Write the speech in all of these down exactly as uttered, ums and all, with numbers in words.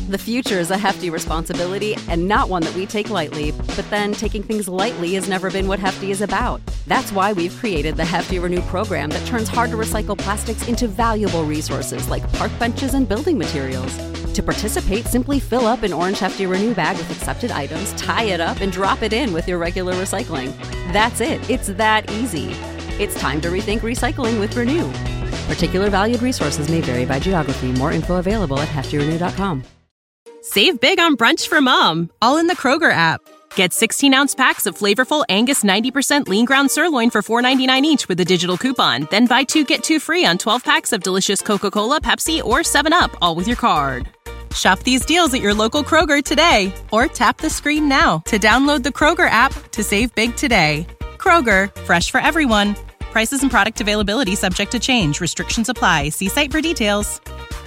The future is a hefty responsibility and not one that we take lightly. But then taking things lightly has never been what Hefty is about. That's why we've created the Hefty Renew program that turns hard-to-recycle plastics into valuable resources like park benches and building materials. To participate, simply fill up an orange Hefty Renew bag with accepted items, tie it up, and drop it in with your regular recycling. That's it. It's that easy. It's time to rethink recycling with Renew. Particular valued resources may vary by geography. More info available at hefty renew dot com. Save big on brunch for mom, all in the Kroger app. Get sixteen-ounce packs of flavorful Angus ninety percent lean ground sirloin for four ninety-nine each with a digital coupon. Then buy two, get two free on twelve packs of delicious Coca-Cola, Pepsi, or seven up, all with your card. Shop these deals at your local Kroger today, or tap the screen now to download the Kroger app to save big today. Kroger, fresh for everyone. Prices and product availability subject to change. Restrictions apply. See site for details.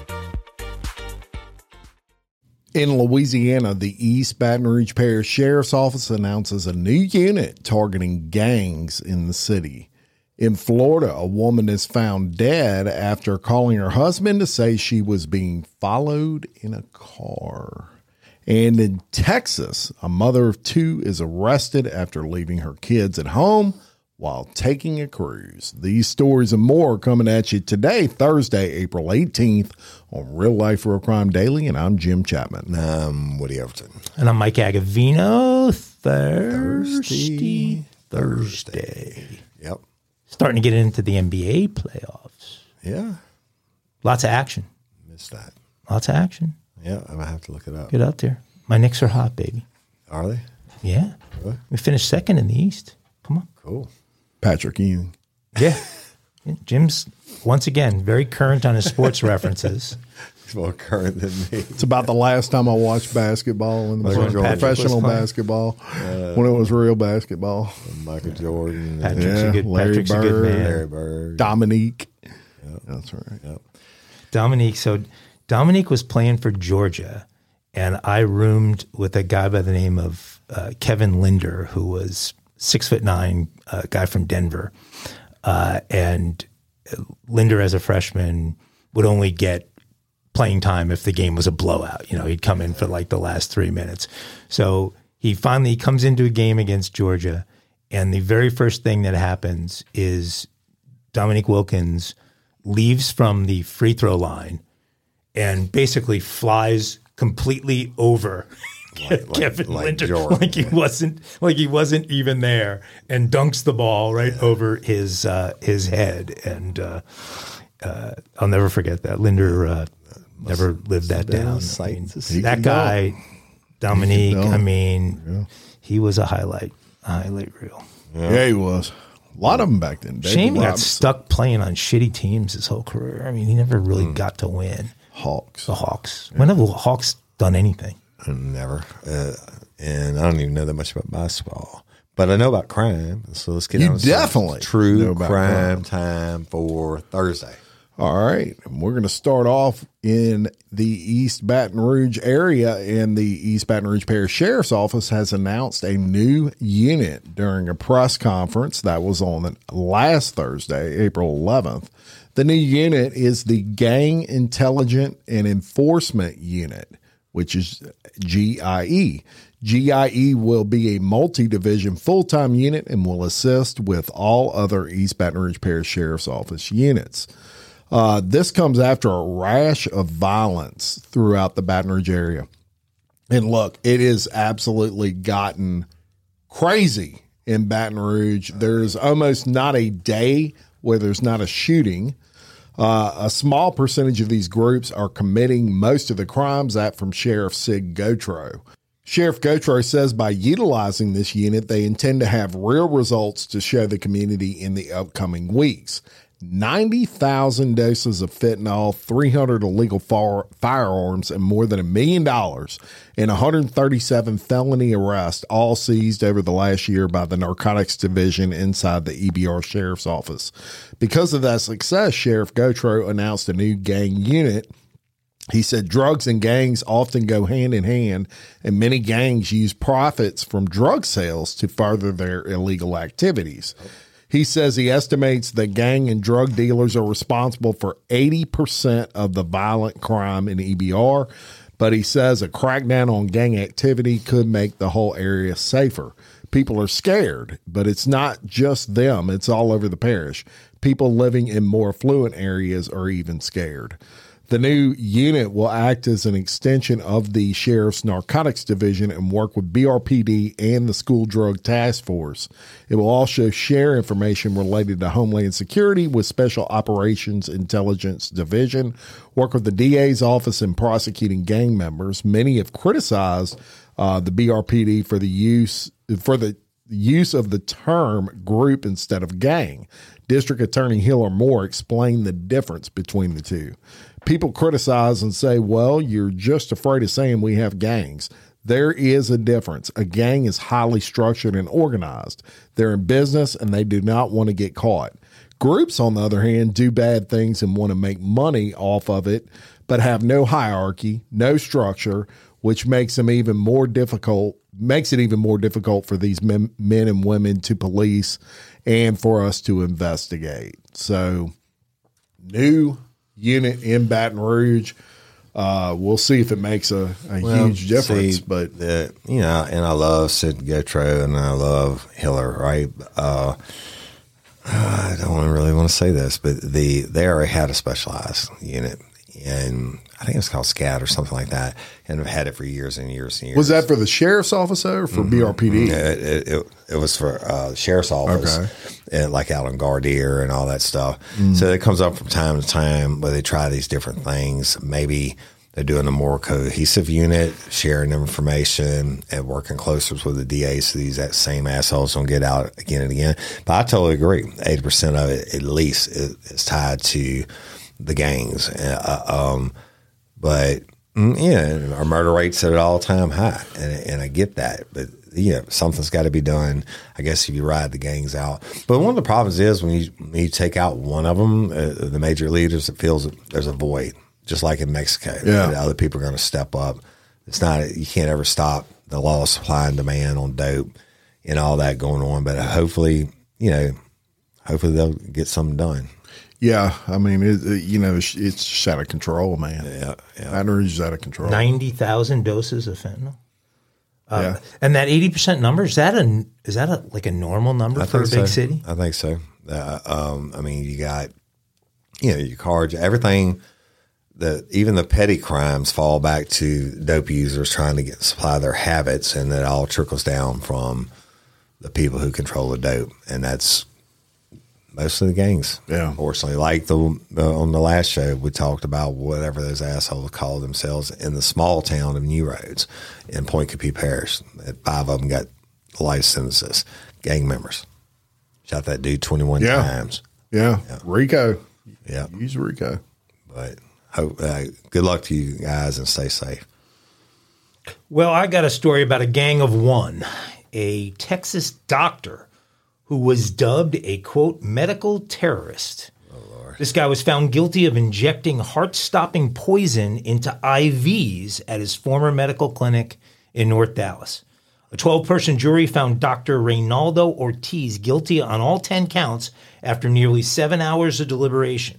In Louisiana, the East Baton Rouge Parish Sheriff's Office announces a new unit targeting gangs in the city. In Florida, a woman is found dead after calling her husband to say she was being followed in a car. And in Texas, a mother of two is arrested after leaving her kids at home while taking a cruise. These stories and more are coming at you today, Thursday, April eighteenth, on Real Life Real Crime Daily, and I'm Jim Chapman. I'm Woody Everton. And I'm Mike Agavino. Thursday. Thursday. Yep. Starting to get into the N B A playoffs. Yeah. Lots of action. Missed that. Lots of action. Yeah, I'm going to have to look it up. Get out there. My Knicks are hot, baby. Are they? Yeah. Really? We finished second in the East. Come on. Cool. Patrick Ewing. Yeah. Jim's, once again, very current on his sports references. He's more current than me. It's about the last time I watched basketball in the Michael professional Jordan. basketball uh, when it was real basketball. Michael Jordan. Patrick's, Yeah, a, good, Larry Patrick's a Bird, good man. Larry Bird. Dominique. Yep. That's right. Yep. Dominique. So Dominique was playing for Georgia, and I roomed with a guy by the name of uh, Kevin Linder, who was six foot nine, a uh, guy from Denver. Uh, and Linder, as a freshman, would only get playing time if the game was a blowout. You know, he'd come in for like the last three minutes. So he finally comes into a game against Georgia, and the very first thing that happens is Dominique Wilkins leaves from the free throw line and basically flies completely over Like, Kevin like, Linder, like Jordan. like he wasn't, like he wasn't even there, and dunks the ball right yeah. over his uh, his head. And uh, uh, I'll never forget that. Linder uh, never lived that down. I mean, that guy, Dominique. I mean, yeah. he was a highlight, a highlight reel. Yeah. yeah, he was. A lot of them back then. David Shame he got Robinson. stuck playing on shitty teams his whole career. I mean, he never really mm. got to win. Hawks. The Hawks. Yeah. When have the Hawks done anything? Never. Uh, and I don't even know that much about basketball. But I know about crime. So let's get you on to definitely true crime, crime time for Thursday. All right. We're going to start off in the East Baton Rouge area, and the East Baton Rouge Parish Sheriff's Office has announced a new unit during a press conference that was on last Thursday, April eleventh. The new unit is the Gang Intelligence and Enforcement Unit, which is G I E. G I E will be a multi-division full-time unit and will assist with all other East Baton Rouge Parish Sheriff's Office units. Uh, this comes after a rash of violence throughout the Baton Rouge area. And look, it has absolutely gotten crazy in Baton Rouge. There's almost not a day where there's not a shooting. Uh, a small percentage of these groups are committing most of the crimes. That from Sheriff Sig Gautreaux. Sheriff Gautreaux says by utilizing this unit, they intend to have real results to show the community in the upcoming weeks. ninety thousand doses of fentanyl, three hundred illegal far- firearms, and more than a million dollars in one hundred thirty-seven felony arrests, all seized over the last year by the Narcotics Division inside the E B R Sheriff's Office. Because of that success, Sheriff Gautreaux announced a new gang unit. He said drugs and gangs often go hand in hand, and many gangs use profits from drug sales to further their illegal activities. He says he estimates that gang and drug dealers are responsible for eighty percent of the violent crime in E B R. But he says a crackdown on gang activity could make the whole area safer. People are scared, but it's not just them. It's all over the parish. People living in more affluent areas are even scared. The new unit will act as an extension of the Sheriff's Narcotics Division and work with B R P D and the School Drug Task Force. It will also share information related to Homeland Security with Special Operations Intelligence Division, work with the D A's office in prosecuting gang members. Many have criticized uh, the B R P D for the use for the use of the term group instead of gang. District Attorney Hiller Moore explained the difference between the two. People criticize and say, well, you're just afraid of saying we have gangs. There is a difference. A gang is highly structured and organized. They're in business and they do not want to get caught. Groups, on the other hand, do bad things and want to make money off of it, but have no hierarchy, no structure, which makes them even more difficult, makes it even more difficult for these men, men and women to police and for us to investigate. So, new unit in Baton Rouge. Uh, we'll see if it makes a, a well, huge difference. See, but the, you know, and I love Sid Gotro and I love Hiller, right? Uh, I don't really want to say this, but the they already had a specialized unit, and I think it's called SCAT or something like that, and have had it for years and years and years. Was that for the sheriff's office or for mm-hmm. B R P D? It, it, it, it was for uh, the sheriff's office, okay. and like out in Gardier and all that stuff. Mm. So it comes up from time to time where they try these different things. Maybe they're doing a more cohesive unit, sharing information and working closer with the D A so these that same assholes don't get out again and again. But I totally agree. eighty percent of it at least is, is tied to the gangs. Uh, um, but yeah, our murder rate's at an all-time high, and, and I get that. But yeah, something's got to be done, I guess, if you ride the gangs out. But one of the problems is when you, when you take out one of them, uh, the major leaders, it feels that there's a void, just like in Mexico. Yeah. The other people are going to step up. It's not, you can't ever stop the law of supply and demand on dope and all that going on. But hopefully, you know, hopefully they'll get something done. Yeah, I mean, it, it, you know, it's, it's just out of control, man. Yeah, yeah. Baton Rouge is out of control. ninety thousand doses of fentanyl. Uh, yeah. And that eighty percent number, is that a, is that a, like a normal number I for a big so. city? I think so. Uh, um, I mean, you got, you know, your cards, everything, the, even the petty crimes fall back to dope users trying to get supply their habits, and it all trickles down from the people who control the dope. And that's mostly the gangs. Yeah. Unfortunately, like the uh, on the last show, we talked about whatever those assholes call themselves in the small town of New Roads in Point Coupee Parish. Five of them got life sentences. Gang members. Shot that dude twenty-one yeah. times. Yeah. yeah. Rico. Yeah. Use Rico. But hope, uh, good luck to you guys and stay safe. Well, I got a story about a gang of one. A Texas doctor who was dubbed a, quote, medical terrorist. Oh, Lord. This guy was found guilty of injecting heart-stopping poison into I Vs at his former medical clinic in North Dallas. A twelve-person jury found Doctor Reynaldo Ortiz guilty on all ten counts after nearly seven hours of deliberation.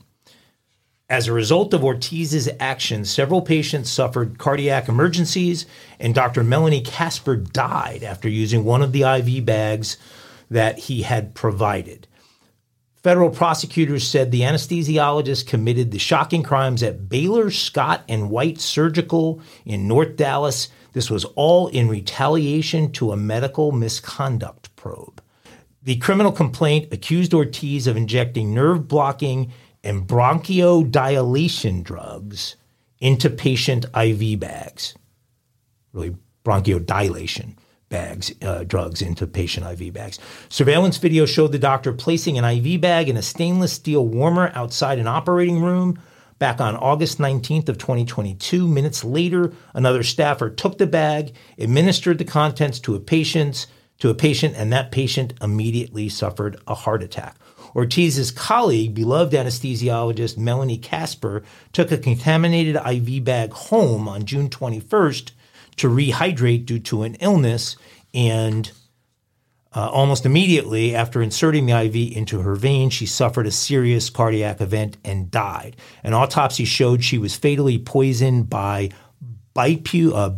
As a result of Ortiz's actions, several patients suffered cardiac emergencies, and Doctor Melanie Casper died after using one of the I V bags that he had provided. Federal prosecutors said the anesthesiologist committed the shocking crimes at Baylor, Scott, and White Surgical in North Dallas. This was all in retaliation to a medical misconduct probe. The criminal complaint accused Ortiz of injecting nerve-blocking and bronchodilation drugs into patient I V bags. Really, bronchodilation. bags, uh, drugs into patient I V bags. Surveillance video showed the doctor placing an I V bag in a stainless steel warmer outside an operating room. Back on August nineteenth of twenty twenty-two, minutes later, another staffer took the bag, administered the contents to a patient, to a patient, and that patient immediately suffered a heart attack. Ortiz's colleague, beloved anesthesiologist Melanie Casper, took a contaminated I V bag home on June twenty-first to rehydrate due to an illness, and uh, almost immediately after inserting the I V into her vein, she suffered a serious cardiac event and died. An autopsy showed she was fatally poisoned by bipu, uh,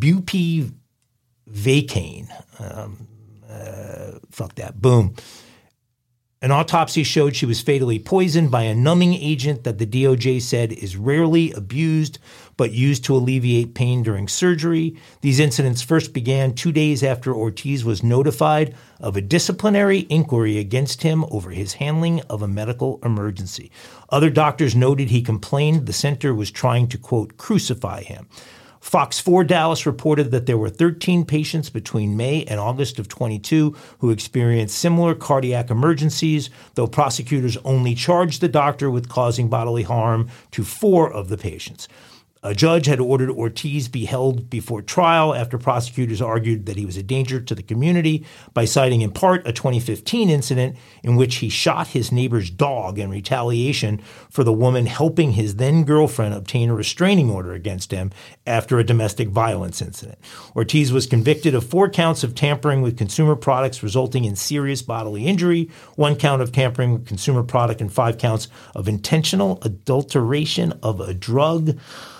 bupivacaine. Um, uh, fuck that. Boom. An autopsy showed she was fatally poisoned by a numbing agent that the D O J said is rarely abused but used to alleviate pain during surgery. These incidents first began two days after Ortiz was notified of a disciplinary inquiry against him over his handling of a medical emergency. Other doctors noted he complained the center was trying to, quote, crucify him. Fox four Dallas reported that there were thirteen patients between May and August of twenty-two who experienced similar cardiac emergencies, though prosecutors only charged the doctor with causing bodily harm to four of the patients. A judge had ordered Ortiz be held before trial after prosecutors argued that he was a danger to the community by citing in part a twenty fifteen incident in which he shot his neighbor's dog in retaliation for the woman helping his then-girlfriend obtain a restraining order against him after a domestic violence incident. Ortiz was convicted of four counts of tampering with consumer products resulting in serious bodily injury, one count of tampering with consumer product, and five counts of intentional adulteration of a drug.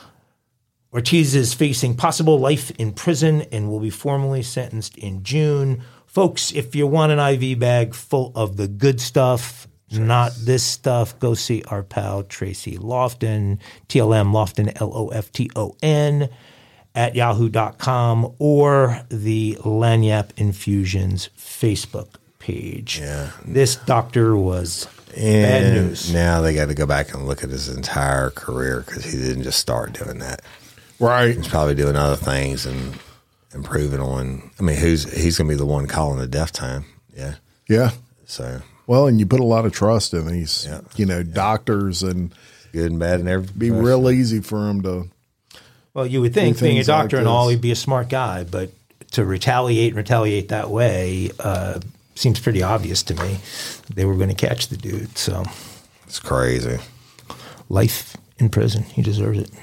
Ortiz is facing possible life in prison and will be formally sentenced in June. Folks, if you want an I V bag full of the good stuff, not this stuff, go see our pal Tracy Lofton, T L M Lofton, L O F T O N, at yahoo dot com, or the Lagniappe Infusions Facebook page. Yeah. This doctor was and bad news. Now they got to go back and look at his entire career because he didn't just start doing that. Right. He's probably doing other things and improving on. I mean, who's he's going to be the one calling the death time? Yeah. Yeah. So. Well, and you put a lot of trust in these, Yeah. you know, doctors, and Good and bad and everything. be real easy for them to. Well, you would think, do being a things like doctor and all, this. he'd be a smart guy, but to retaliate and retaliate that way uh, seems pretty obvious to me. They were going to catch the dude, so It's crazy. life in prison. He deserves it.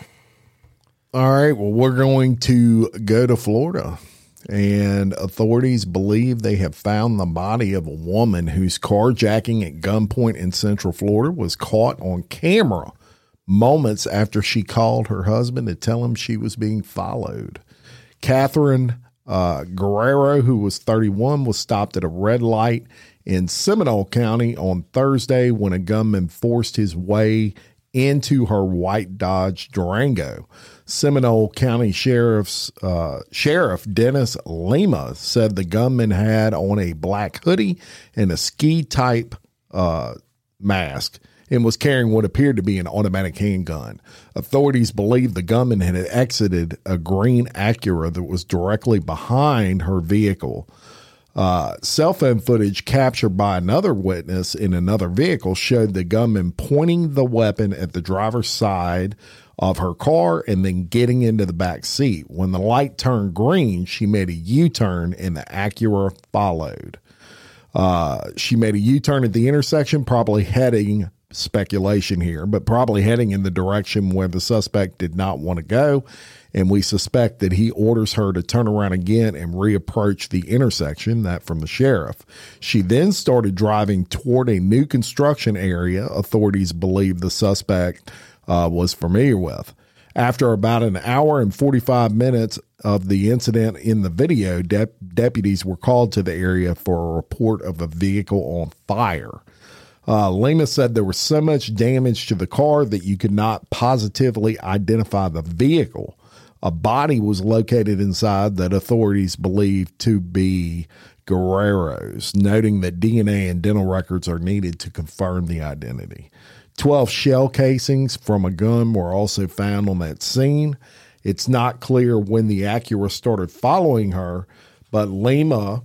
All right. Well, we're going to go to Florida, and authorities believe they have found the body of a woman whose carjacking at gunpoint in Central Florida was caught on camera moments after she called her husband to tell him she was being followed. Catherine uh, Guerrero, who was thirty-one, was stopped at a red light in Seminole County on Thursday when a gunman forced his way into her white Dodge Durango. Seminole County Sheriff's uh, Sheriff Dennis Lima said the gunman had on a black hoodie and a ski-type uh, mask and was carrying what appeared to be an automatic handgun. Authorities believe the gunman had exited a green Acura that was directly behind her vehicle. Uh, cell phone footage captured by another witness in another vehicle showed the gunman pointing the weapon at the driver's side of her car and then getting into the back seat. When the light turned green, she made a U-turn and the Acura followed. Uh, she made a U-turn at the intersection, probably heading, speculation here, but probably heading in the direction where the suspect did not want to go. And we suspect that he orders her to turn around again and reapproach the intersection, that from the sheriff. She then started driving toward a new construction area authorities believe the suspect uh, was familiar with. After about an hour and forty-five minutes of the incident in the video, dep- deputies were called to the area for a report of a vehicle on fire. Uh, Lima said there was so much damage to the car that you could not positively identify the vehicle. A body was located inside that authorities believe to be Guerrero's, noting that D N A and dental records are needed to confirm the identity. Twelve shell casings from a gun were also found on that scene. It's not clear when the Acura started following her, but Lima,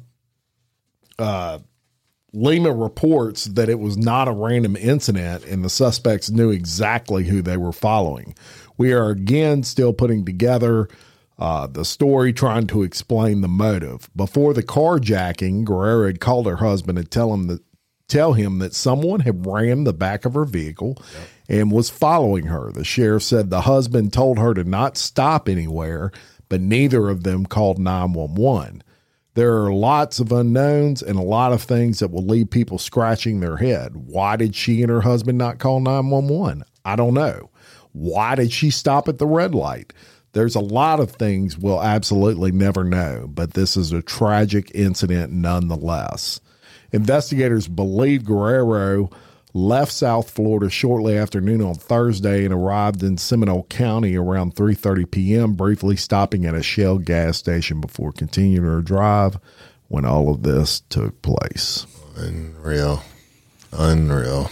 uh, Lima reports that it was not a random incident and the suspects knew exactly who they were following. We are again still putting together uh, the story, trying to explain the motive. Before the carjacking, Guerrero had called her husband to tell him that tell him that someone had rammed the back of her vehicle yep. and was following her. The sheriff said the husband told her to not stop anywhere, but neither of them called nine one one. There are lots of unknowns and a lot of things that will leave people scratching their head. Why did she and her husband not call nine one one? I don't know. Why did she stop at the red light? there's a lot of things we'll absolutely never know, but this is a tragic incident nonetheless. Investigators believe Guerrero left South Florida shortly after noon on Thursday and arrived in Seminole County around three thirty p.m., briefly stopping at a Shell gas station before continuing her drive when all of this took place. Unreal. Unreal.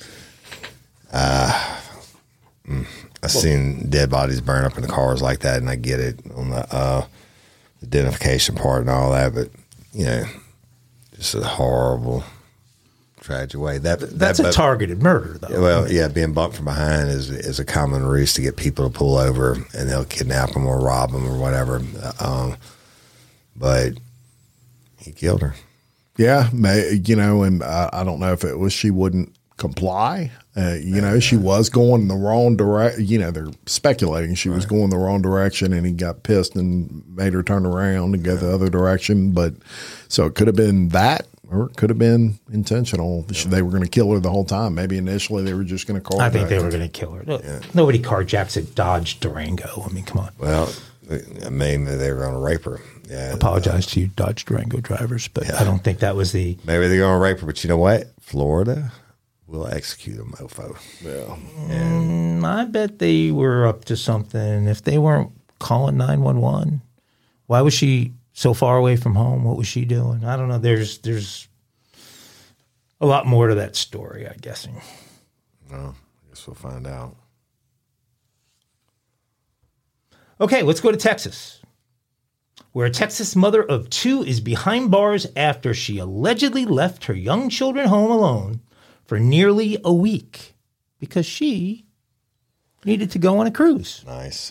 Uh, I've seen dead bodies burn up in the cars like that, and I get it on the uh, identification part and all that, but, you know, just a horrible, tragic way. That That's that, a targeted murder, though. Well, yeah, being bumped from behind is is a common ruse to get people to pull over, and they'll kidnap them or rob them or whatever. Um, but he killed her. Yeah, may, you know, and I, I don't know if it was she wouldn't comply. Uh, you know, she was going in the wrong direction. You know, they're speculating she was going the wrong direction, and he got pissed and made her turn around and go the other direction. But so it could have been that, or it could have been intentional. They were going to kill her the whole time. Maybe initially they were just going to call her. I think back. they were going to kill her. Look, yeah. Nobody carjacks a Dodge Durango. I mean, come on. Well, maybe they were going to rape her. Yeah. Apologize uh, to you Dodge Durango drivers, but yeah. I don't think that was the. Maybe they're going to rape her, but you know what? Florida will execute a mofo. Yeah. And I bet they were up to something. If they weren't calling nine one one, why was she so far away from home? What was she doing? I don't know. There's there's a lot more to that story, I'm guessing. No, I guess we'll find out. Okay, let's go to Texas, where a Texas mother of two is behind bars after she allegedly left her young children home alone for nearly a week because she needed to go on a cruise. Nice.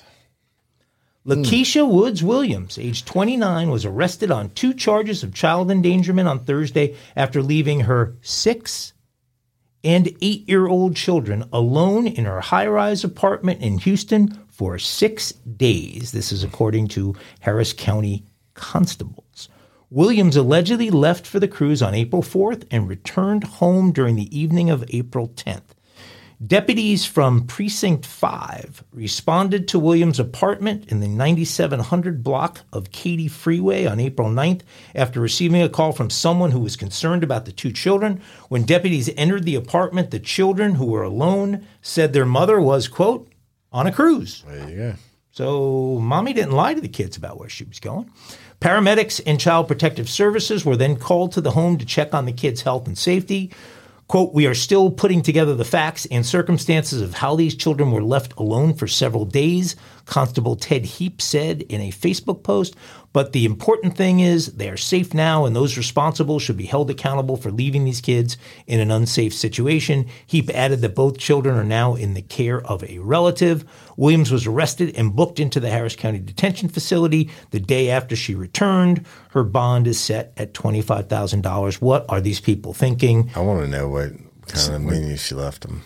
Lakeisha mm. Woods Williams, age twenty-nine, was arrested on two charges of child endangerment on Thursday after leaving her six and eight-year-old children alone in her high-rise apartment in Houston for six days. This is according to Harris County constables. Williams allegedly left for the cruise on April fourth and returned home during the evening of April tenth. Deputies from Precinct five responded to Williams' apartment in the ninety-seven hundred block of Katy Freeway on April ninth after receiving a call from someone who was concerned about the two children. When deputies entered the apartment, the children, who were alone, said their mother was, quote, on a cruise. There you go. So mommy didn't lie to the kids about where she was going. Paramedics and Child Protective Services were then called to the home to check on the kids' health and safety. Quote, we are still putting together the facts and circumstances of how these children were left alone for several days, Constable Ted Heap said in a Facebook post. But the important thing is they are safe now, and those responsible should be held accountable for leaving these kids in an unsafe situation. Heap added that both children are now in the care of a relative. Williams was arrested and booked into the Harris County Detention Facility the day after she returned. Her bond is set at twenty-five thousand dollars. What are these people thinking? I want to know what kind of menu she left them.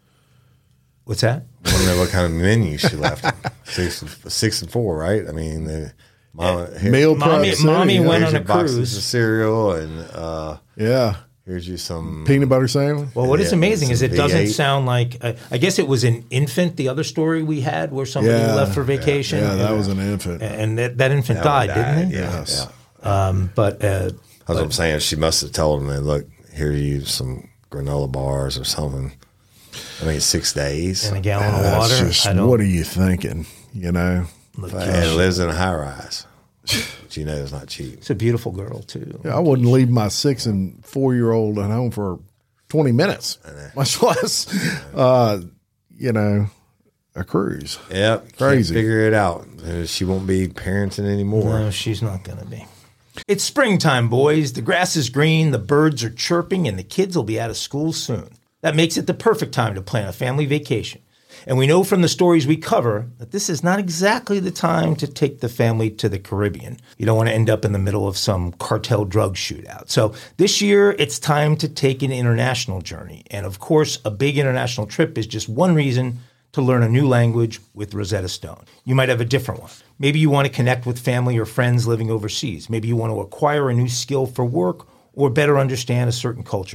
What's that? I want to know what kind of menu she left them. Six, six and four, right? I mean, the mama, here, meal mommy, prep. mommy yeah. went on a boxes cruise. Of cereal and uh, yeah. Here's you some peanut butter sandwich. Well, what yeah, is amazing is it V eight. doesn't sound like, uh, I guess it was an infant, the other story we had where somebody yeah. left for vacation. Yeah, yeah that and, was an infant. And that, that infant that died, died, didn't it? Yeah. Yes. yeah. Um, but, uh, That's but, what I'm saying. She must have told him, look, here you some granola bars or something. I mean, six days. And a gallon of That's water. Just, I don't, what are you thinking? You know? And it lives in a high rise. Which you know is not cheap. It's a beautiful girl, too. Yeah, I wouldn't leave my six and four year old at home for twenty minutes, much less, uh, you know, a cruise. Yep. Crazy. Can't figure it out. Uh, she won't be parenting anymore. No, she's not going to be. It's springtime, boys. The grass is green, the birds are chirping, and the kids will be out of school soon. That makes it the perfect time to plan a family vacation. And we know from the stories we cover that this is not exactly the time to take the family to the Caribbean. You don't want to end up in the middle of some cartel drug shootout. So this year, it's time to take an international journey. And of course, a big international trip is just one reason to learn a new language with Rosetta Stone. You might have a different one. Maybe you want to connect with family or friends living overseas. Maybe you want to acquire a new skill for work or better understand a certain culture.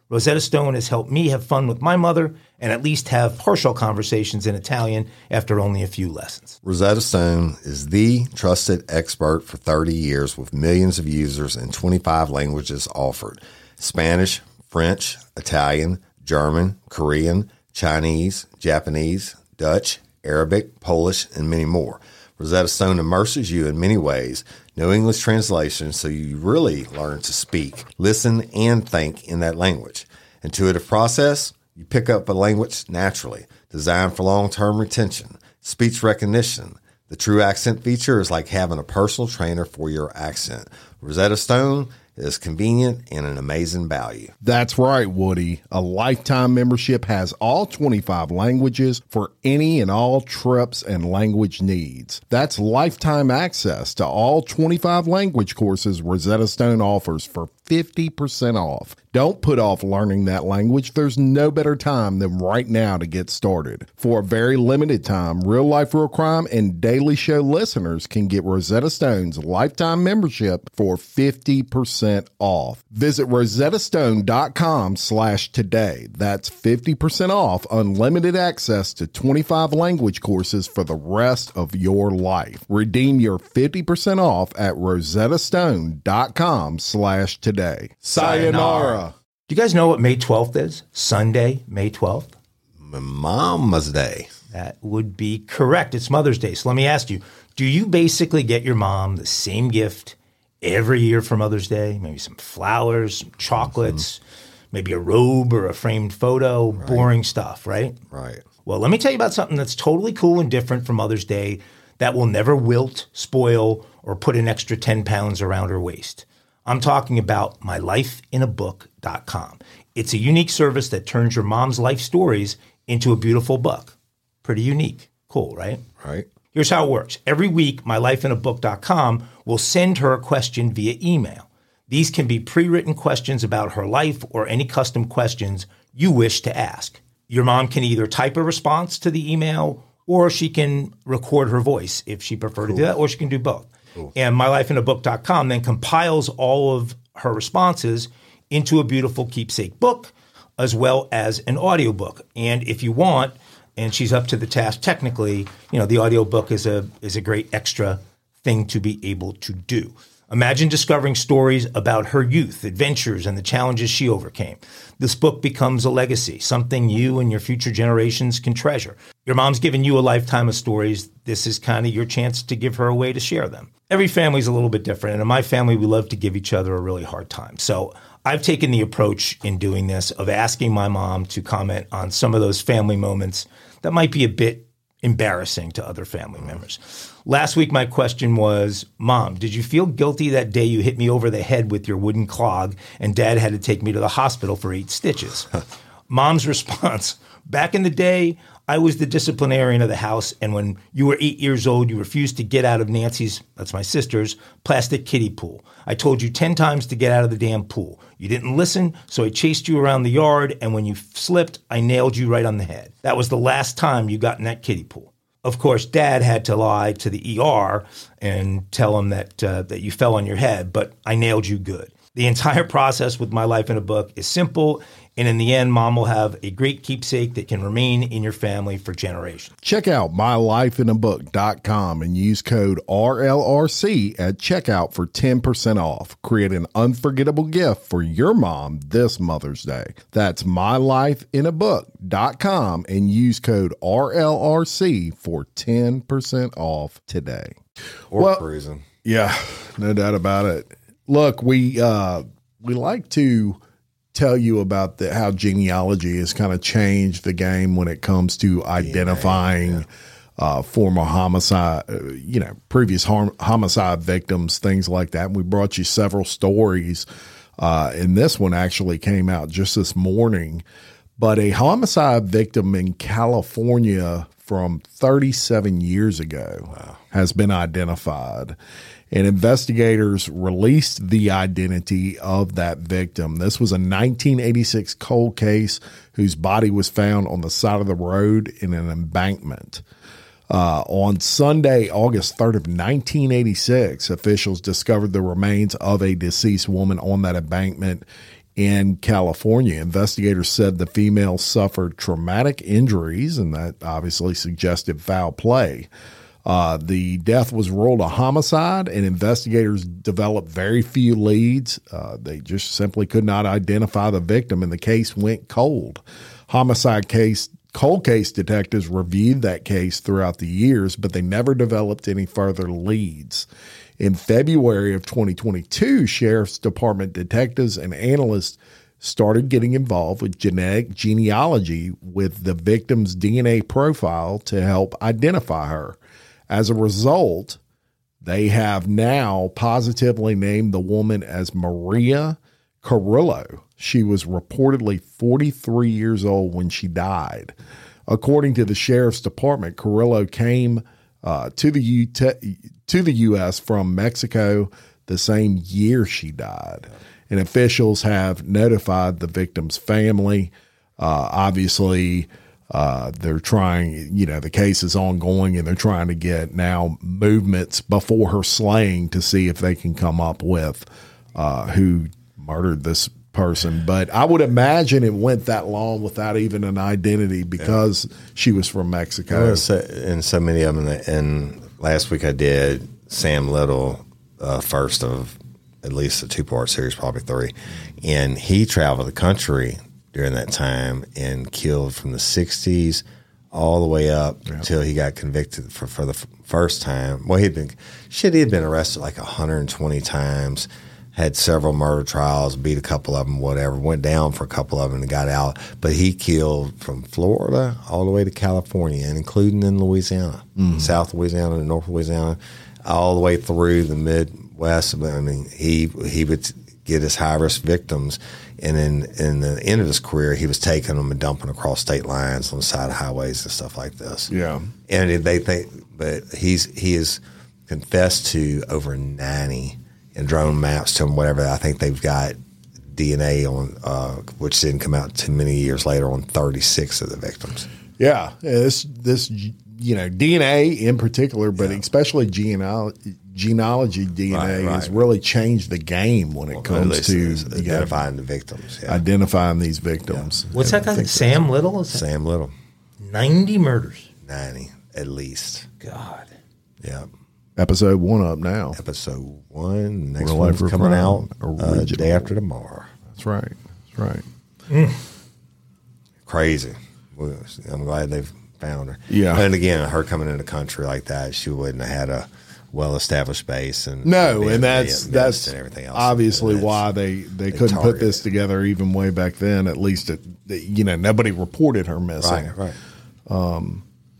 Rosetta Stone has helped me have fun with my mother and at least have partial conversations in Italian after only a few lessons. Rosetta Stone is the trusted expert for thirty years with millions of users in twenty-five languages offered: Spanish, French, Italian, German, Korean, Chinese, Japanese, Dutch, Arabic, Polish, and many more. Rosetta Stone immerses you in many ways. No English translation, so you really learn to speak, listen, and think in that language. Intuitive process, you pick up a language naturally. Designed for long-term retention. Speech recognition. The True Accent feature is like having a personal trainer for your accent. Rosetta Stone is convenient and an amazing value. That's right, Woody. A lifetime membership has all twenty-five languages for any and all trips and language needs. That's lifetime access to all twenty-five language courses Rosetta Stone offers for fifty percent off. Don't put off learning that language. There's no better time than right now to get started. For a very limited time, Real Life Real Crime and Daily Show listeners can get Rosetta Stone's lifetime membership for fifty percent off. Visit rosettastone.com slash today. That's fifty percent off unlimited access to twenty-five language courses for the rest of your life. Redeem your fifty percent off at rosettastone.com slash today. Sayonara. Do you guys know what May twelfth is? Sunday, May twelfth? Mama's Day. That would be correct. It's Mother's Day. So let me ask you, do you basically get your mom the same gift every year for Mother's Day? Maybe some flowers, some chocolates, mm-hmm. maybe a robe or a framed photo, right. Boring stuff, right? Right. Well, let me tell you about something that's totally cool and different for Mother's Day that will never wilt, spoil, or put an extra ten pounds around her waist. I'm talking about my life in a book dot com. It's a unique service that turns your mom's life stories into a beautiful book. Pretty unique. Cool, right? Right. Here's how it works. Every week, my life in a book dot com will send her a question via email. These can be pre-written questions about her life or any custom questions you wish to ask. Your mom can either type a response to the email or she can record her voice if she prefers cool. to do that, or she can do both. Cool. And my life in a book dot com then compiles all of her responses into a beautiful keepsake book as well as an audiobook. And if you want, and she's up to the task technically, you know, the audiobook is a is a great extra thing to be able to do. Imagine discovering stories about her youth, adventures, and the challenges she overcame. This book becomes a legacy, something you and your future generations can treasure. Your mom's given you a lifetime of stories. This is kind of your chance to give her a way to share them. Every family's a little bit different, and in my family, we love to give each other a really hard time. So I've taken the approach in doing this of asking my mom to comment on some of those family moments that might be a bit embarrassing to other family members. Last week, my question was, Mom, did you feel guilty that day you hit me over the head with your wooden clog and Dad had to take me to the hospital for eight stitches? Mom's response, back in the day, I was the disciplinarian of the house, and when you were eight years old, you refused to get out of Nancy's, that's my sister's, plastic kiddie pool. I told you ten times to get out of the damn pool. You didn't listen, so I chased you around the yard, and when you slipped, I nailed you right on the head. That was the last time you got in that kiddie pool. Of course, Dad had to lie to the E R and tell him that uh, that you fell on your head, but I nailed you good. The entire process with My Life in a Book is simple, and in the end, Mom will have a great keepsake that can remain in your family for generations. Check out my life in a book dot com and use code R L R C at checkout for ten percent off. Create an unforgettable gift for your mom this Mother's Day. That's my life in a book dot com and use code R L R C for ten percent off today. Or well, cruising. Yeah, no doubt about it. Look, we uh, we like to tell you about the, how genealogy has kind of changed the game when it comes to identifying yeah, yeah. Uh, former homicide, uh, you know, previous harm, homicide victims, things like that. And we brought you several stories, uh, and this one actually came out just this morning. But a homicide victim in California from thirty-seven years ago wow. has been identified. And investigators released the identity of that victim. This was a nineteen eighty-six cold case whose body was found on the side of the road in an embankment. Uh, on Sunday, August third of nineteen eighty-six, officials discovered the remains of a deceased woman on that embankment in California. Investigators said the female suffered traumatic injuries, and that obviously suggested foul play. Uh, the death was ruled a homicide, and investigators developed very few leads. Uh, they just simply could not identify the victim, and the case went cold. Homicide case, cold case detectives reviewed that case throughout the years, but they never developed any further leads. In February of twenty twenty-two, Sheriff's Department detectives and analysts started getting involved with genetic genealogy with the victim's D N A profile to help identify her. As a result, they have now positively named the woman as Maria Carrillo. She was reportedly forty-three years old when she died. According to the Sheriff's Department, Carrillo came uh, to the U- to the U S from Mexico the same year she died. And officials have notified the victim's family. Uh, obviously, uh, they're trying, you know, the case is ongoing, and they're trying to get now movements before her slaying to see if they can come up with uh, who murdered this person. But I would imagine it went that long without even an identity because yeah. she was from Mexico. Well, so, and so many of them. And last week I did Sam Little, uh, first of at least a two-part series, probably three. And he traveled the country during that time and killed from the sixties all the way up yeah. until he got convicted for, for the f- first time. Well, he'd been shit. He had been arrested like one hundred twenty times, had several murder trials, beat a couple of them, whatever, went down for a couple of them and got out. But he killed from Florida all the way to California, and including in Louisiana, mm. South Louisiana and North Louisiana, all the way through the Midwest. I mean, he he would get his high-risk victims, and in, in the end of his career, he was taking them and dumping across state lines on the side of highways and stuff like this. Yeah. And they think, but he's he has confessed to over ninety and drone maps to them, whatever. I think they've got D N A on, uh, which didn't come out too many years later, on thirty-six of the victims. Yeah, this this you know D N A in particular, but yeah. especially genealogy, genealogy D N A right, right. has really changed the game when it well, comes to identifying know, the victims, yeah. identifying these victims. Yeah. What's that guy? Sam Little? Is Sam Little. Ninety murders. Ninety at least. God. Yeah. Episode one up now. Episode one. Next Real one's coming out uh, day after tomorrow. That's right. That's right. Mm. Crazy. I'm glad they've found her. Yeah. And again, her coming in the country like that, she wouldn't have had a well-establised base. And no, and that's that's and everything else. obviously that's, why they, they, they couldn't put this together even way back then. At least, it, you know, nobody reported her missing. Right, right. Um,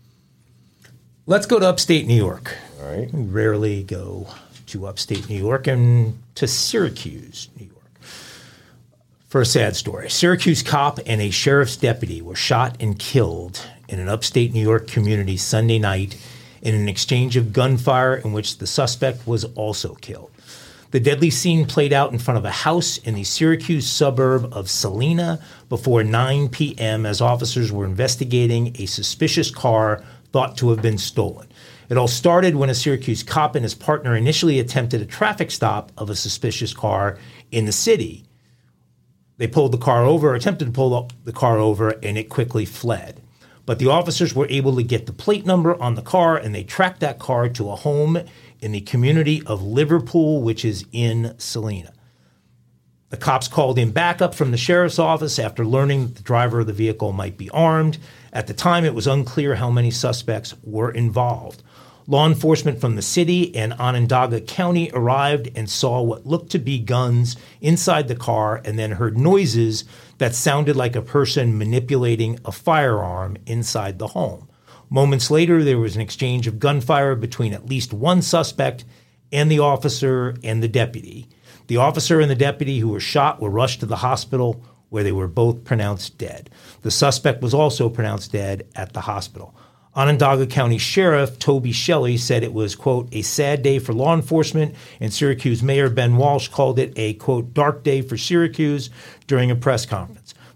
Let's go to upstate New York. All right. We rarely go to upstate New York and to Syracuse, New York. For a sad story, Syracuse cop and a sheriff's deputy were shot and killed in an upstate New York community Sunday night in an exchange of gunfire in which the suspect was also killed. The deadly scene played out in front of a house in the Syracuse suburb of Salina before nine p.m. as officers were investigating a suspicious car thought to have been stolen. It all started when a Syracuse cop and his partner initially attempted a traffic stop of a suspicious car in the city. They pulled the car over, attempted to pull the car over, and it quickly fled. But the officers were able to get the plate number on the car, and they tracked that car to a home in the community of Liverpool, which is in Salina. The cops called in backup from the sheriff's office after learning that the driver of the vehicle might be armed. At the time, it was unclear how many suspects were involved. Law enforcement from the city and Onondaga County arrived and saw what looked to be guns inside the car, and then heard noises that sounded like a person manipulating a firearm inside the home. Moments later, there was an exchange of gunfire between at least one suspect and the officer and the deputy. The officer and the deputy who were shot were rushed to the hospital, where they were both pronounced dead. The suspect was also pronounced dead at the hospital. Onondaga County Sheriff Toby Shelley said it was, quote, a sad day for law enforcement, and Syracuse Mayor Ben Walsh called it a, quote, dark day for Syracuse during a press conference.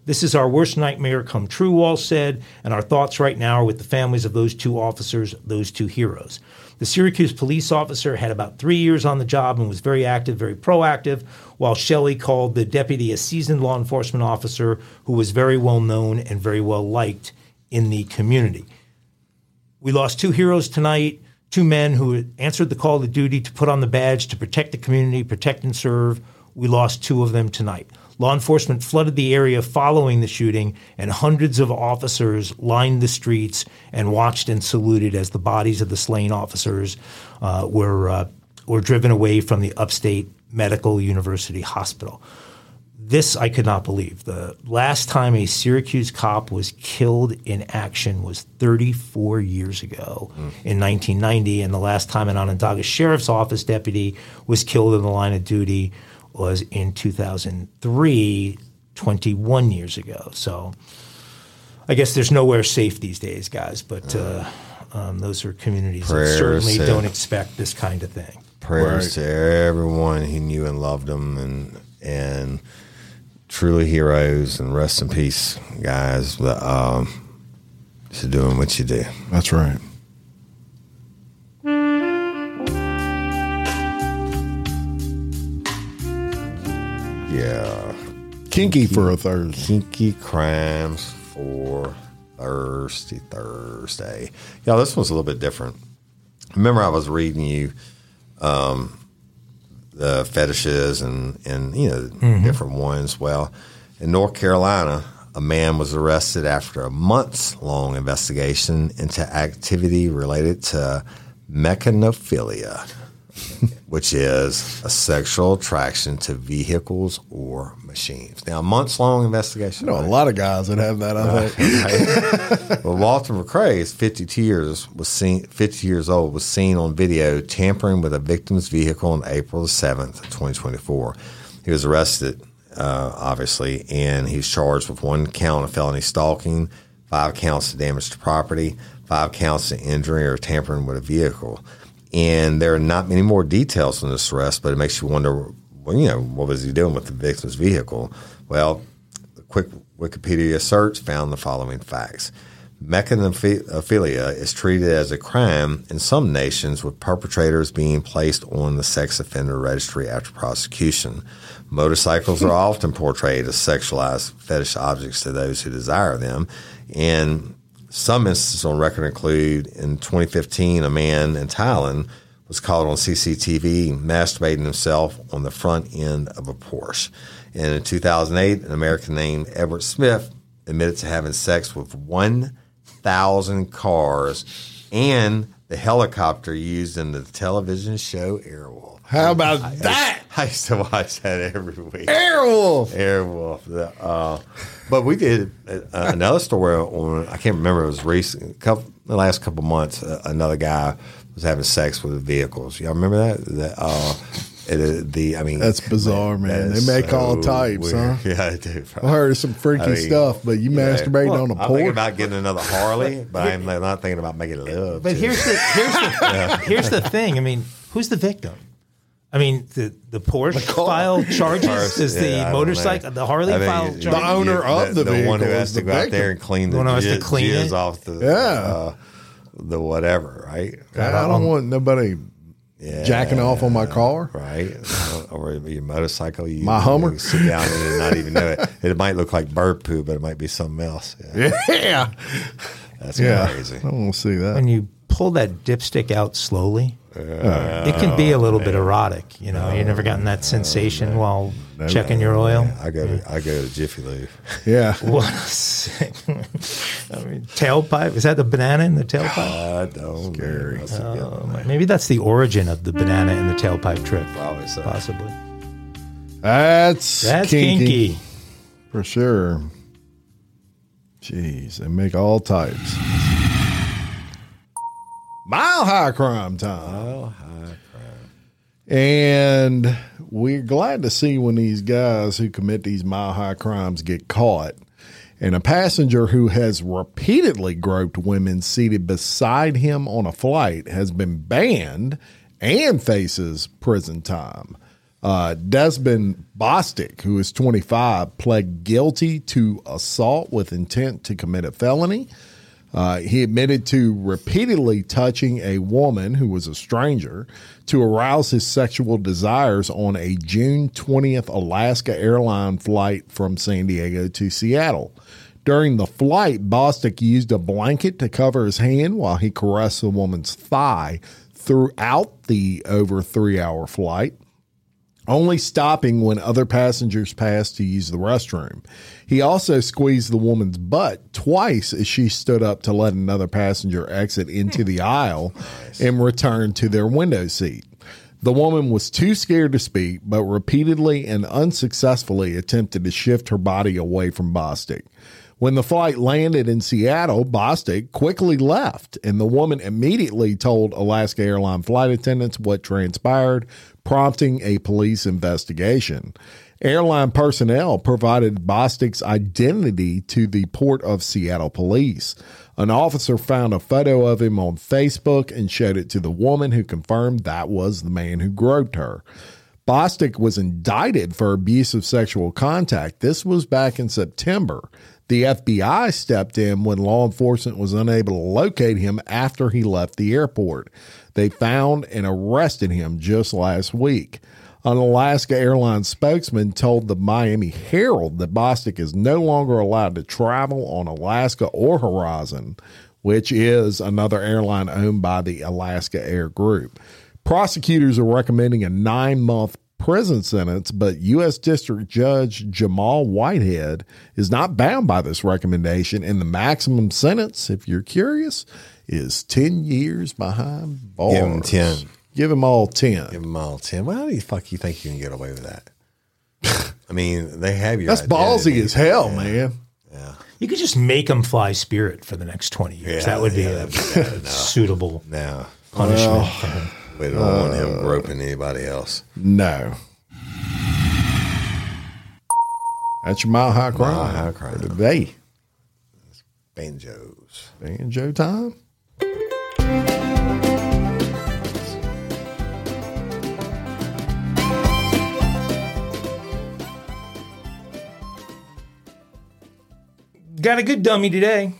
This is our worst nightmare come true, Walsh said, and our thoughts right now are with the families of those two officers, those two heroes. The Syracuse police officer had about three years on the job and was very active, very proactive, while Shelley called the deputy a seasoned law enforcement officer who was very well known and very well liked in the community. We lost two heroes tonight, two men who answered the call to duty to put on the badge to protect the community, protect and serve. We lost two of them tonight. Law enforcement flooded the area following the shooting, and hundreds of officers lined the streets and watched and saluted as the bodies of the slain officers uh, were uh, were driven away from the Upstate Medical University Hospital. This I could not believe. The last time a Syracuse cop was killed in action was thirty-four years ago mm. in nineteen ninety, and the last time an Onondaga Sheriff's Office deputy was killed in the line of duty was in two thousand three, twenty-one years ago. So I guess there's nowhere safe these days, guys, but uh, um, those are communities Prayers that certainly to, don't expect this kind of thing. Prayers right. to everyone he knew and loved them, and and truly heroes, and rest in peace, guys, that, um, for doing what you do. That's right. Yeah. Kinky, kinky for a Thursday. Kinky crimes for Thirsty Thursday. Yeah, this one's a little bit different. Remember I was reading you um, the fetishes and, and you know, mm-hmm. different ones. Well, in North Carolina, a man was arrested after a months-long investigation into activity related to mechanophilia, which is a sexual attraction to vehicles or machines. Now, a months-long investigation. I know right? a lot of guys that have that, I think. Right. Well, Walter McCray is fifty-two years was seen fifty years old was seen on video tampering with a victim's vehicle on April the seventh, twenty twenty-four. He was arrested, uh, obviously, and he was charged with one count of felony stalking, five counts of damage to property, five counts of injury or tampering with a vehicle. And there are not many more details on this arrest, but it makes you wonder, well, you know, what was he doing with the victim's vehicle? Well, a quick Wikipedia search found the following facts. Mechanophilia is treated as a crime in some nations, with perpetrators being placed on the sex offender registry after prosecution. Motorcycles are often portrayed as sexualized fetish objects to those who desire them. And some instances on record include, in twenty fifteen, a man in Thailand was caught on C C T V masturbating himself on the front end of a Porsche. And in two thousand eight, an American named Edward Smith admitted to having sex with one thousand cars and the helicopter used in the television show Airwolf. How about I, that? I used to watch that every week. Airwolf. Airwolf. Uh, but we did uh, another story on, I can't remember, it was recent, couple, the last couple months, uh, another guy was having sex with vehicles. Y'all remember that? that uh, it, the, I mean, that's bizarre, man. They make so all types, weird. Huh? Yeah, I do. I heard some freaky I mean, stuff, but you yeah. masturbating well, on a Porsche? I'm thinking about getting another Harley, but I'm not thinking about making love. But here's the, here's, the, yeah. here's the thing. I mean, who's the victim? I mean, the the Porsche the filed charges is yeah, the motorcycle, the Harley filed charges. The owner you, of the, the vehicle, one who has to go victim. out there and clean the, the one who has j- to clean jizz it. off the yeah, uh, the whatever, right? God, I don't um, want nobody yeah, jacking off on my car, right? Or your motorcycle, you my Hummer, you sit down and not even know it. It might look like bird poo, but it might be something else. Yeah, yeah. That's yeah. crazy. I don't want to see that. When you pull that dipstick out slowly. Uh, it can be a little bit erotic, you know. Oh, you never gotten that sensation oh, while no, checking your oil. Yeah, I go to I go to Jiffy Lube. Yeah. What a sick. I mean, tailpipe. Is that the banana in the tailpipe? I don't. Scary. Uh, maybe that's the origin of the banana in the tailpipe trick. Probably so. Possibly. That's that's kinky, kinky for sure. Jeez, they make all types. Mile high crime time. Mile high crime. And we're glad to see when these guys who commit these mile high crimes get caught. And a passenger who has repeatedly groped women seated beside him on a flight has been banned and faces prison time. Uh, Desmond Bostic, who is twenty-five, pled guilty to assault with intent to commit a felony. Uh, he admitted to repeatedly touching a woman who was a stranger to arouse his sexual desires on a June twentieth Alaska airline flight from San Diego to Seattle. During the flight, Bostic used a blanket to cover his hand while he caressed the woman's thigh throughout the over three-hour flight, only stopping when other passengers passed to use the restroom. He also squeezed the woman's butt twice as she stood up to let another passenger exit into the aisle and return to their window seat. The woman was too scared to speak, but repeatedly and unsuccessfully attempted to shift her body away from Bostic. When the flight landed in Seattle, Bostic quickly left, and the woman immediately told Alaska Airlines flight attendants what transpired, prompting a police investigation. Airline personnel provided Bostic's identity to the Port of Seattle police. An officer found a photo of him on Facebook and showed it to the woman, who confirmed that was the man who groped her. Bostic was indicted for abusive sexual contact. This was back in September. The F B I stepped in when law enforcement was unable to locate him after he left the airport. They found and arrested him just last week. An Alaska Airlines spokesman told the Miami Herald that Bostic is no longer allowed to travel on Alaska or Horizon, which is another airline owned by the Alaska Air Group. Prosecutors are recommending a nine-month prison sentence, but U S District Judge Jamal Whitehead is not bound by this recommendation, and the maximum sentence, if you're curious, is ten years behind bars. Give him ten. Give them all ten. Give them all ten. Well, how do you fuck you think you can get away with that? I mean, they have your That's identity. ballsy as hell, yeah. man. Yeah. You could just make them fly Spirit for the next twenty years. Yeah, that would be yeah, a that'd be no. suitable No. punishment Well, for him. We don't uh, want him groping anybody else. No. That's your Mile High Crime. Mile High Crime. For today. Banjos. Banjo time. Got a good dummy today.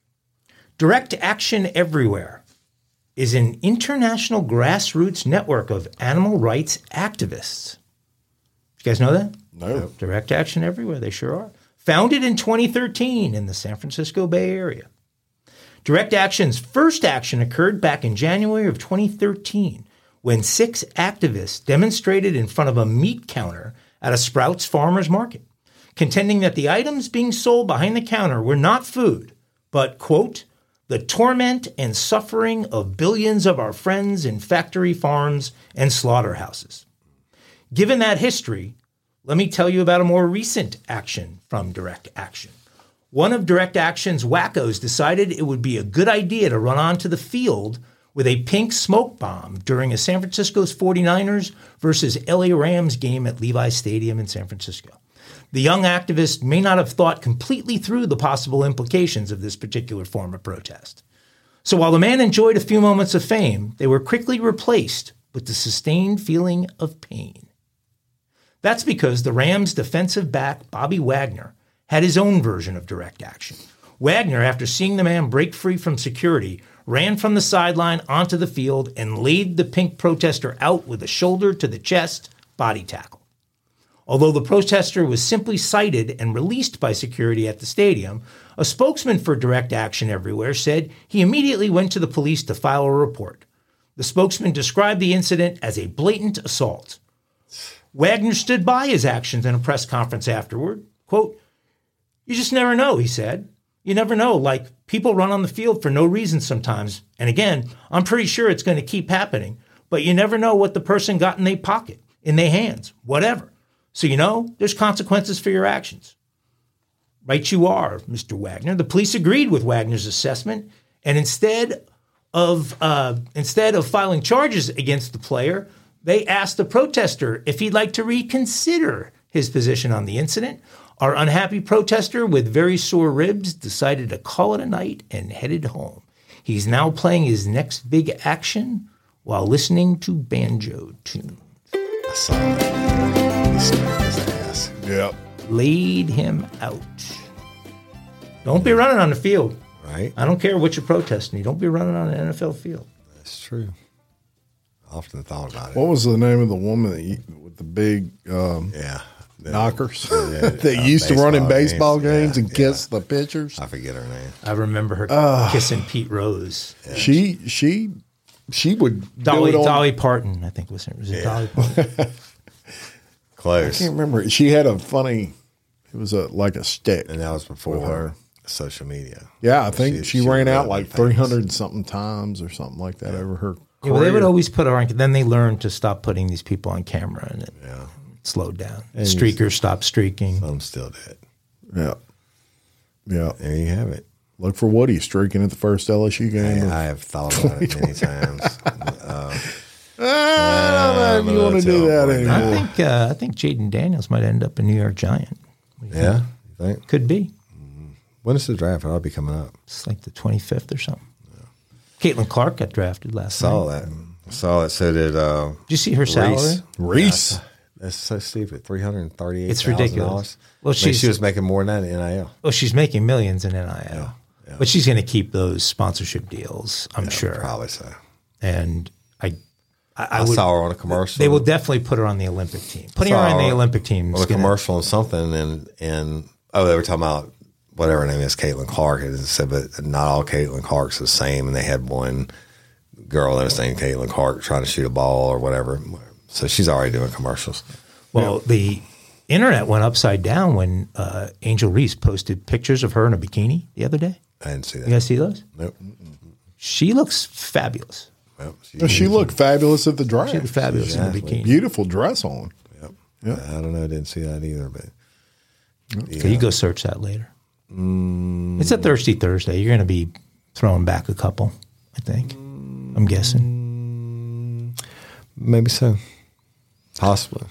Direct Action Everywhere is an international grassroots network of animal rights activists. You guys know that? No. Direct Action Everywhere, they sure are. Founded in twenty thirteen in the San Francisco Bay Area. Direct Action's first action occurred back in January of twenty thirteen when six activists demonstrated in front of a meat counter at a Sprouts Farmers Market, contending that the items being sold behind the counter were not food, but, quote, the torment and suffering of billions of our friends in factory farms and slaughterhouses. Given that history, let me tell you about a more recent action from Direct Action. One of Direct Action's wackos decided it would be a good idea to run onto the field with a pink smoke bomb during a San Francisco's forty-niners versus L A Rams game at Levi Stadium in San Francisco. The young activist may not have thought completely through the possible implications of this particular form of protest. So while the man enjoyed a few moments of fame, they were quickly replaced with the sustained feeling of pain. That's because the Rams' defensive back, Bobby Wagner, had his own version of Direct Action. Wagner, after seeing the man break free from security, ran from the sideline onto the field and laid the pink protester out with a shoulder to the chest body tackle. Although the protester was simply cited and released by security at the stadium, a spokesman for Direct Action Everywhere said he immediately went to the police to file a report. The spokesman described the incident as a blatant assault. Wagner stood by his actions in a press conference afterward. Quote, "You just never know," he said. "You never know, like people run on the field for no reason sometimes. And again, I'm pretty sure it's going to keep happening, but you never know what the person got in their pocket, in their hands, whatever. So, you know, there's consequences for your actions." Right you are, Mister Wagner. The police agreed with Wagner's assessment, and instead of uh, instead of filing charges against the player, they asked the protester if he'd like to reconsider his position on the incident. Our unhappy protester with very sore ribs decided to call it a night and headed home. He's now playing his next big action while listening to banjo tunes. I saw that. Snapped his ass. Yep. Laid him out. Don't be running on the field. Right? I don't care what you're protesting. You don't be running on an N F L field. That's true. I often thought about it. What was the name of the woman that you, with the big um, Yeah. The- knockers Yeah, that uh, used to run in baseball baseball games. games Yeah, and kiss the pitchers? I forget her name. I remember her kissing Pete Rose. She she she would Dolly do it on, Dolly Parton, I think was her. Was it Dolly Parton? I Close. can't remember. She had a funny. It was a like a stick. And that was before With her. social media. Yeah, I think She- she, she ran would out have like been famous. three hundred and something times or something like that over her. Yeah, well, they would career. always put her on. Then they learned to stop putting these people on camera, and it Yeah. slowed down. And Streakers stopped streaking. I'm still dead. Yeah, yeah. There you have it. Look for Woody streaking at the first L S U game. I, I have thought about it many times. Uh, I don't know if you I'm want to gonna do tell that Woody. I anymore. think uh, I think Jaden Daniels might end up a New York Giant. yeah. You think? Could be. When is the draft? It'll be coming up. It's like the twenty-fifth or something. Caitlin Clark got drafted last Saw night. that. Saw it. So did uh, Did you see her salary? Reese. Reese. That's so stupid. Three hundred and thirty-eight. It's ridiculous. Well, Well, she's- she was making more than that in N I L. Well, she's making millions in N I L. Yeah, yeah. But she's going to keep those sponsorship deals, I'm sure. Probably so. And I, I, I I, would, saw her on a commercial. They will definitely put her on the Olympic team. Putting her Saw on the her Olympic team on is a going to. commercial and something, and and oh, they were talking about whatever her name is, Caitlin Clark. It said, but not all Caitlin Clark's the same, and they had one girl that was named Caitlin Clark trying to shoot a ball or whatever. So she's already doing commercials. Well, the internet went upside down when uh, Angel Reese posted pictures of her in a bikini the other day. I didn't see that. You guys see those? Nope. She looks fabulous. Well, She looked fabulous at the draft. She looked fabulous in a Exactly. bikini. Beautiful dress on. Yep. Yep. I don't know. I didn't see that either, but So you go search that later. It's a Thirsty Thursday. You're going to be throwing back a couple, I think. I'm guessing. maybe so. Possibly.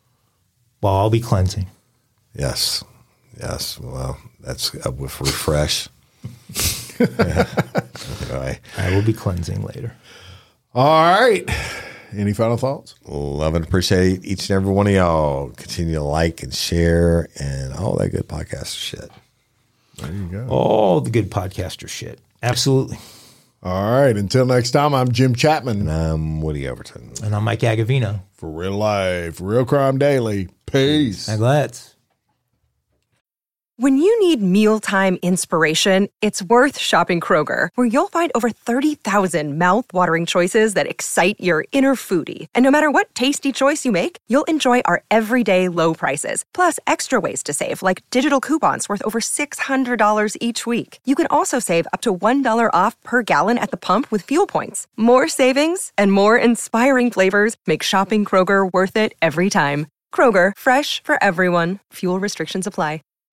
Well, I'll be cleansing. Yes. Yes. Well, that's uh, with refresh. Yeah. Anyway, I will be cleansing later. All right. Any final thoughts? love and appreciate each and every one of y'all. Continue to like and share and all that good podcast shit. There you go. All the good podcaster shit. Absolutely. All right. Until next time, I'm Jim Chapman. And I'm Woody Overton. And I'm Mike Agavino. For Real Life, Real Crime Daily. Peace. And let's. When you need mealtime inspiration, it's worth shopping Kroger, where you'll find over thirty thousand mouth-watering choices that excite your inner foodie. And no matter what tasty choice you make, you'll enjoy our everyday low prices, plus extra ways to save, like digital coupons worth over six hundred dollars each week. You can also save up to one dollar off per gallon at the pump with fuel points. More savings and more inspiring flavors make shopping Kroger worth it every time. Kroger, fresh for everyone. Fuel restrictions apply.